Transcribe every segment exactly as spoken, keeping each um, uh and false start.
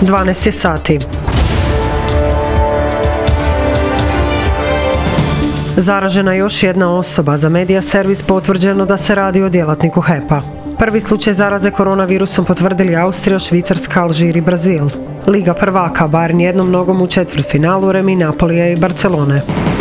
dvanaest je sati. Zaražena još jedna osoba. Za Media Servis potvrđeno da se radi o djelatniku H E P-a. Prvi slučaj zaraze koronavirusom potvrdili Austrija, Švicarska, Alžir i Brazil. Liga prvaka, Bayern jednom nogom u četvrtfinalu, remi Napolija i Barcelone.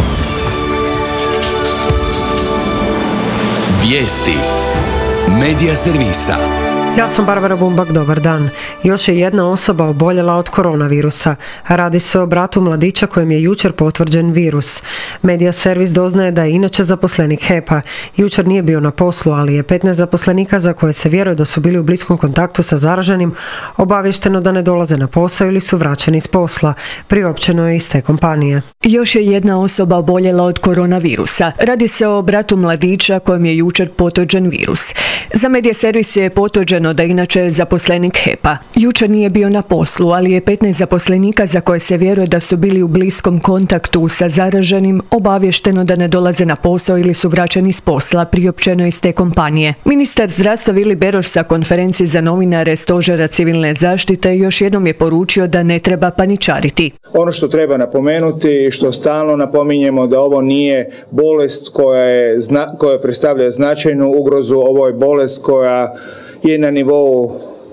Vijesti Media Servisa. Ja sam Barbara Bumbak, dobar dan. Još je jedna osoba oboljela od koronavirusa. Radi se o bratu mladića kojem je jučer potvrđen virus. Media Servis doznaje da je inače zaposlenik H E P-a. Jučer nije bio na poslu, ali je petnaest zaposlenika za koje se vjeruje da su bili u bliskom kontaktu sa zaraženim obavješteno da ne dolaze na posao ili su vraćeni s posla. Priopćeno je iz te kompanije. Još je jedna osoba oboljela od koronavirusa. Radi se o bratu mladića kojem je jučer potvrđen virus. Za Media Servis je potvrđeno da inače zaposlenik H E P-a. Jučer nije bio na poslu, ali je petnaest zaposlenika za koje se vjeruje da su bili u bliskom kontaktu sa zaraženim obavješteno da ne dolaze na posao ili su vraćeni s posla, priopćeno iz te kompanije. Ministar zdravstva Vili Beroš sa konferencije za novinare Stožera civilne zaštite još jednom je poručio da ne treba paničariti. Ono što treba napomenuti, što stalno napominjemo, da ovo nije bolest koja, je, koja predstavlja značajnu ugrozu, ovo je bolest koja je na nivou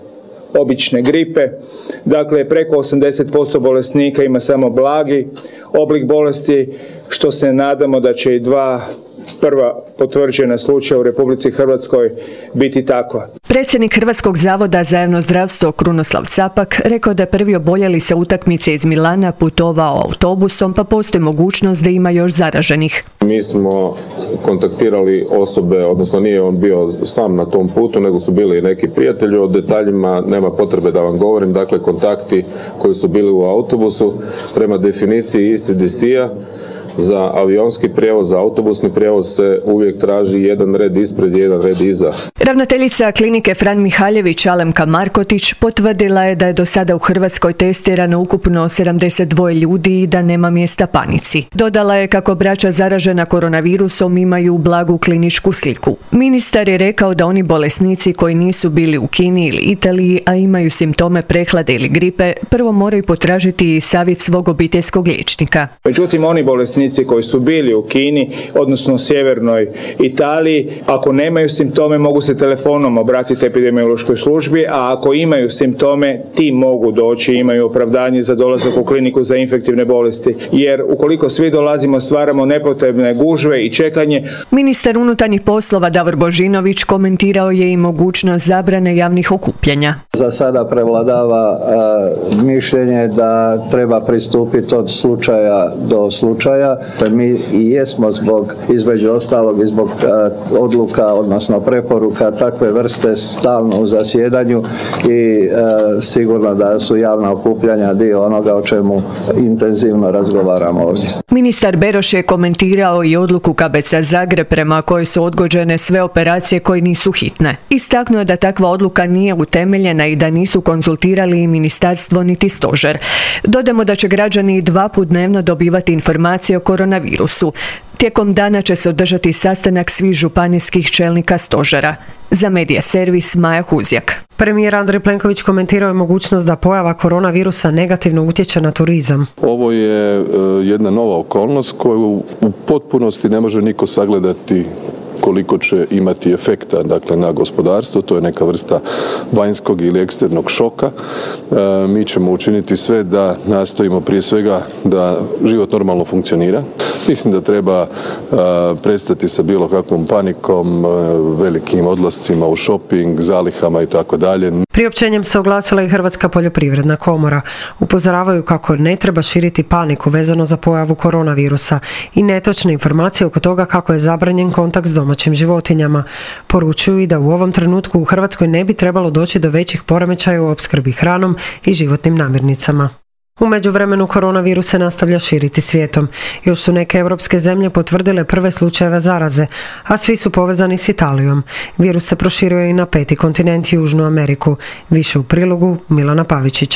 obične gripe. Dakle, preko osamdeset posto bolesnika ima samo blagi oblik bolesti, što se nadamo da će i dva prva potvrđena slučaja u Republici Hrvatskoj biti takva. Predsjednik Hrvatskog zavoda za javno zdravstvo Krunoslav Capak rekao da je prvi oboljeli sa utakmice iz Milana putovao autobusom, pa postoji mogućnost da ima još zaraženih. Mi smo kontaktirali osobe, odnosno nije on bio sam na tom putu, nego su bili i neki prijatelji. O detaljima nema potrebe da vam govorim. Dakle, kontakti koji su bili u autobusu prema definiciji I C D C-a za avionski prijevoz, za autobusni prijevoz se uvijek traži jedan red ispred i jedan red iza. Ravnateljica klinike Fran Mihaljević Alemka Markotić potvrdila je da je do sada u Hrvatskoj testirano ukupno sedamdeset dva ljudi i da nema mjesta panici. Dodala je kako braća zaražena koronavirusom imaju blagu kliničku sliku. Ministar je rekao da oni bolesnici koji nisu bili u Kini ili Italiji, a imaju simptome prehlade ili gripe, prvo moraju potražiti savjet svog obiteljskog liječnika. Međutim, oni bolesnici koji su bili u Kini, odnosno u sjevernoj Italiji, ako nemaju simptome, mogu se telefonom obratiti epidemiološkoj službi, a ako imaju simptome, ti mogu doći, imaju opravdanje za dolazak u kliniku za infektivne bolesti. Jer ukoliko svi dolazimo, stvaramo nepotrebne gužve i čekanje. Ministar unutarnjih poslova Davor Božinović komentirao je i mogućnost zabrane javnih okupljanja. Za sada prevladava uh, mišljenje da treba pristupiti od slučaja do slučaja. Mi i jesmo zbog, između ostalog i zbog uh, odluka, odnosno preporuka takve vrste stalno u zasjedanju i uh, sigurno da su javna okupljanja dio onoga o čemu intenzivno razgovaramo ovdje. Ministar Beroš je komentirao i odluku K B C Zagreb prema kojoj su odgođene sve operacije koje nisu hitne. Istaknuo je da takva odluka nije utemeljena i da nisu konzultirali i ministarstvo niti stožer. Dodamo da će građani dva put dnevno dobivati informacije o koronavirusu. Tijekom dana će se održati sastanak svih županijskih čelnika stožera. Za Media Servis Maja Huzjak. Premijer Andrej Plenković komentirao je mogućnost da pojava koronavirusa negativno utječe na turizam. Ovo je jedna nova okolnost koju u potpunosti ne može niko sagledati koliko će imati efekta, dakle, na gospodarstvo. To je neka vrsta vanjskog ili eksternog šoka. E, mi ćemo učiniti sve da nastojimo prije svega da život normalno funkcionira. Mislim da treba e, prestati sa bilo kakvom panikom, e, velikim odlascima u shopping, zalihama i tako dalje. Priopćenjem se oglasila i Hrvatska poljoprivredna komora. Upozoravaju kako ne treba širiti paniku vezano za pojavu koronavirusa i netočne informacije oko toga kako je zabranjen kontakt s domaćim životinjama. Poručuju i da u ovom trenutku u Hrvatskoj ne bi trebalo doći do većih poremećaja u opskrbi hranom i životnim namirnicama. U međuvremenu koronavirus se nastavlja širiti svijetom. Još su neke europske zemlje potvrdile prve slučajeve zaraze, a svi su povezani s Italijom. Virus se proširio i na peti kontinent, Južnu Ameriku. Više u prilogu Milana Pavičića.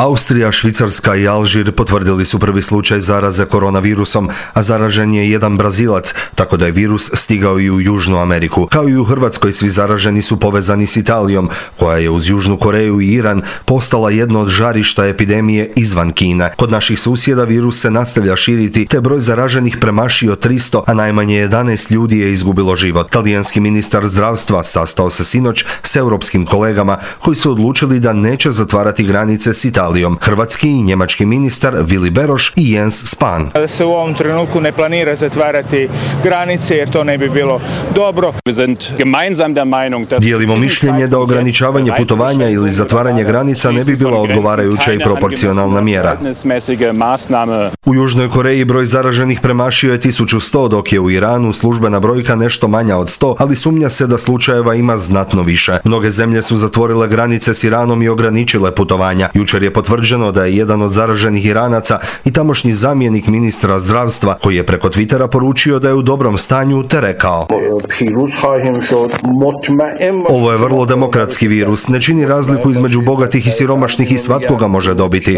Austrija, Švicarska i Alžir potvrdili su prvi slučaj zaraze koronavirusom, a zaražen je jedan Brazilac, tako da je virus stigao i u Južnu Ameriku. Kao i u Hrvatskoj, svi zaraženi su povezani s Italijom, koja je uz Južnu Koreju i Iran postala jedno od žarišta epidemije izvan Kine. Kod naših susjeda virus se nastavlja širiti, te broj zaraženih premašio tristo, a najmanje jedanaest ljudi je izgubilo život. Talijanski ministar zdravstva sastao se sinoć s europskim kolegama koji su odlučili da neće zatvarati granice s Italijom. Hrvatski i njemački ministar Vili Beroš i Jens Spahn. Da se u ovom trenutku ne planira zatvarati granice jer to ne bi bilo dobro. Dijelimo mišljenje da ograničavanje putovanja ili zatvaranje granica ne bi bila odgovarajuća i proporcionalna mjera. U Južnoj Koreji broj zaraženih premašio je tisuću sto, dok je u Iranu službena brojka nešto manja od sto, ali sumnja se da slučajeva ima znatno više. Mnoge zemlje su zatvorile granice s Iranom i ograničile putovanja. Jučer je potvrđeno da je jedan od zaraženih Iranaca i tamošnji zamjenik ministra zdravstva, koji je preko Twittera poručio da je u dobrom stanju, te rekao: ovo je vrlo demokratski virus, ne čini razliku između bogatih i siromašnih i svatko ga može dobiti.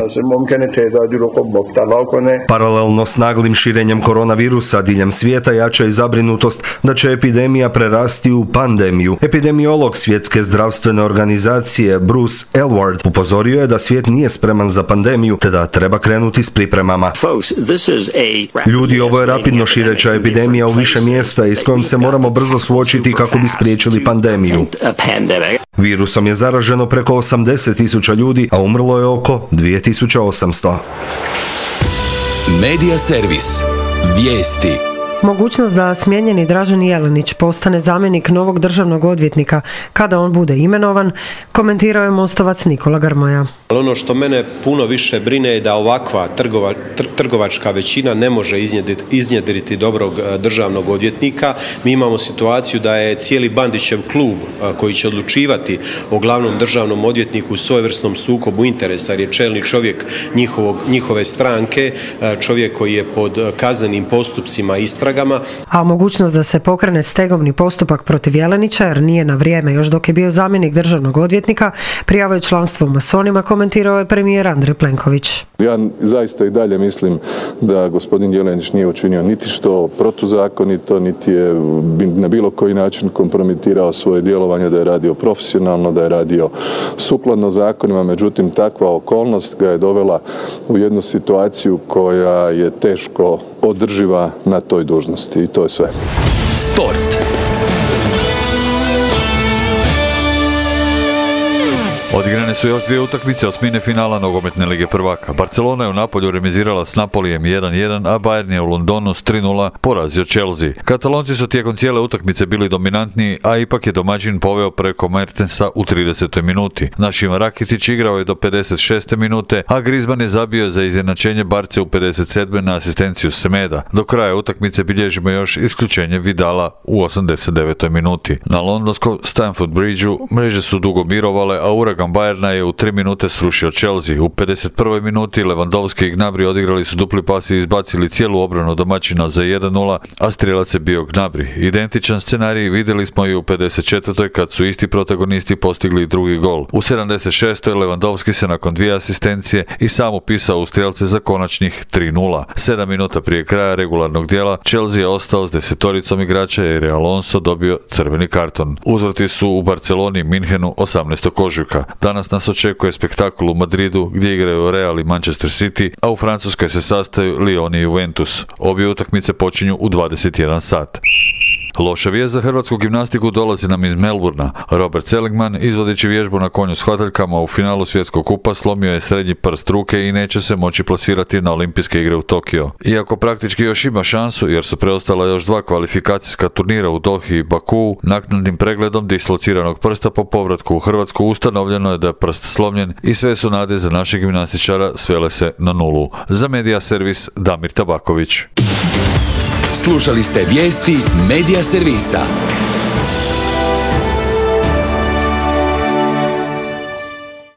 Paralelno s naglim širenjem koronavirusa diljem svijeta jača i zabrinutost da će epidemija prerasti u pandemiju. Epidemiolog Svjetske zdravstvene organizacije Bruce Aylward upozorio je da svijet nije spreman za pandemiju, te da treba krenuti s pripremama. Ljudi, ovo je rapidno šireća epidemija u više mjesta i s kojom se moramo brzo suočiti kako bi spriječili pandemiju. Virusom je zaraženo preko osamdeset tisuća ljudi, a umrlo je oko dvije tisuće osamsto. Medija servis. Vijesti. Mogućnost da smijenjeni Dražen Jelenić postane zamjenik novog državnog odvjetnika kada on bude imenovan, komentirao je Mostovac Nikola Grmoja. Ono što mene puno više brine je da ovakva trgova, tr, trgovačka većina ne može iznjedriti, iznjedriti dobrog državnog odvjetnika. Mi imamo situaciju da je cijeli Bandićev klub koji će odlučivati o glavnom državnom odvjetniku u svojevrsnom sukobu interesa, jer je čelni čovjek njihovog, njihove stranke, čovjek koji je pod kaznenim postupcima istraga. A mogućnost da se pokrene stegovni postupak protiv Jelenića, jer nije na vrijeme još dok je bio zamjenik državnog odvjetnika, prijavio članstvo u masonima, komentirao je premijer Andrej Plenković. Ja zaista i dalje mislim da gospodin Jelenić nije učinio niti što protuzakonito, niti je na bilo koji način kompromitirao svoje djelovanje, da je radio profesionalno, da je radio sukladno zakonima, međutim takva okolnost ga je dovela u jednu situaciju koja je teško održiva na toj dužnosti i to je sve. Sport. Odigrane su još dvije utakmice osmine finala nogometne lige prvaka. Barcelona je u Napolju remizirala s Napolijem jedan jedan, a Bayern je u Londonu s tri nula porazio Chelsea. Katalonci su tijekom cijele utakmice bili dominantniji, a ipak je domaćin poveo preko Mertensa u tridesetoj minuti. Našim Rakitić igrao je do pedeset šeste minute, a Griezmann je zabio za izjednačenje Barce u pedeset sedmoj na asistenciju Semeda. Do kraja utakmice bilježimo još isključenje Vidala u osamdeset devetoj minuti. Na londonskom Stamford Bridgeu mreže su dugo mirovale, a uragan Bayerna je u tri minute srušio Chelsea. U pedeset prvoj minuti Lewandowski i Gnabry odigrali su dupli pas i izbacili cijelu obranu domaćina za jedan nula, a strijelac je bio Gnabry. Identičan scenarij vidjeli smo i u pedeset četvrtoj kad su isti protagonisti postigli drugi gol. U sedamdeset šestoj Lewandowski se nakon dvije asistencije i sam upisao u strijelce za konačnih tri nula. sedam minuta prije kraja regularnog dijela Chelsea je ostao s desetoricom igrača jer je Alonso dobio crveni karton. Uzvrati su u Barceloni i Minhenu osamnaestog ožujka. Danas nas očekuje spektakl u Madridu gdje igraju Real i Manchester City, a u Francuskoj se sastaju Lyon i Juventus. Obje utakmice počinju u dvadeset jedan sat. Loša vijest za hrvatsku gimnastiku dolazi nam iz Melburna. Robert Seligman, izvodeći vježbu na konju s hvataljkama u finalu svjetskog kupa, slomio je srednji prst ruke i neće se moći plasirati na olimpijske igre u Tokio. Iako praktički još ima šansu, jer su preostala još dva kvalifikacijska turnira u Dohi i Bakuu, naknadnim pregledom dislociranog prsta po povratku u Hrvatsku ustanovljeno je da je prst slomljen i sve su nade za našeg gimnastičara svele se na nulu. Za Medija servis Damir Tabaković. Slušali ste vijesti Medija servisa.